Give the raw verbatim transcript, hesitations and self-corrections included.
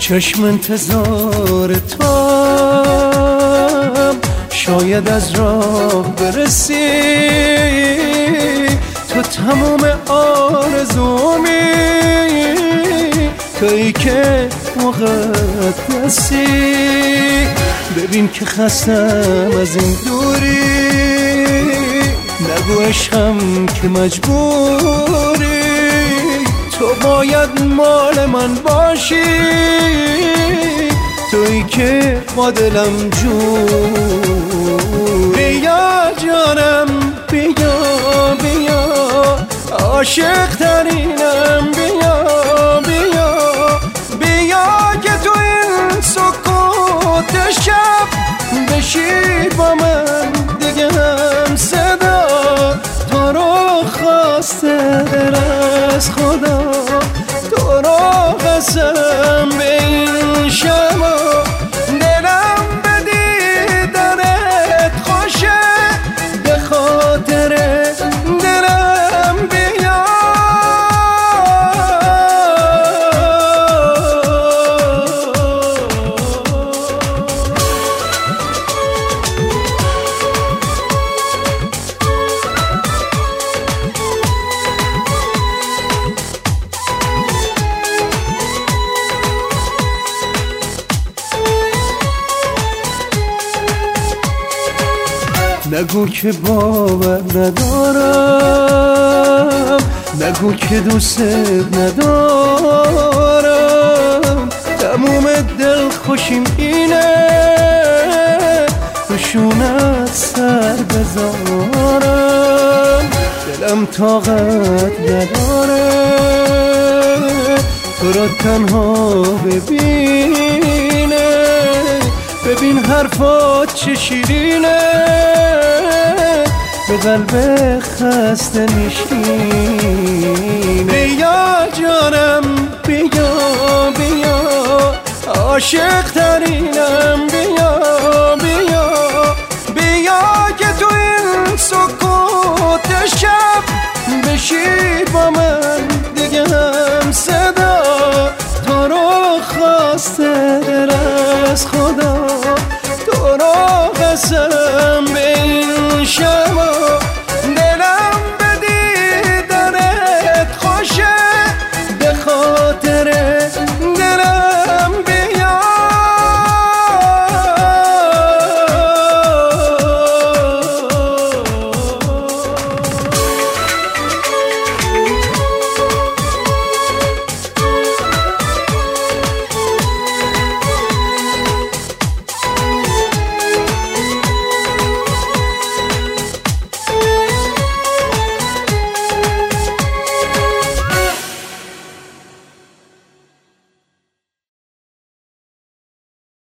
چشم انتظار توام، شاید از راه برسی. تو تمام آرزومی، تویی که مقدسی. ببین که خستم از این دوری، نگو عشقم که مجبوری. تو باید مال من باشی، تویی که با دلم جوری. بیا جانم بیا بیا، عاشق ترینم بیا بیا بیا، که تو این سکوت شب بشی با من دیگه هم صدا. تو رو خواسته دل از خدا، تو رو قسم به این شما. دلم به دیدنت خوشه، به خاطر دلم بیا. نگو که باور ندارم، نگو که دوست ندارم. تموم دل خوشیم اینه، خشونت سر بذارم. دلم طاقت نداره تو را تنها ببینه. ببین حرفات چه شیرینه، به قلب خسته نشینه. بیا جانم بیا بیا، عاشق ترینم بیا بیا بیا، که تو این سکوت شب بشی با من دیگه هم صدا. تو رو خواسته دل از خدا،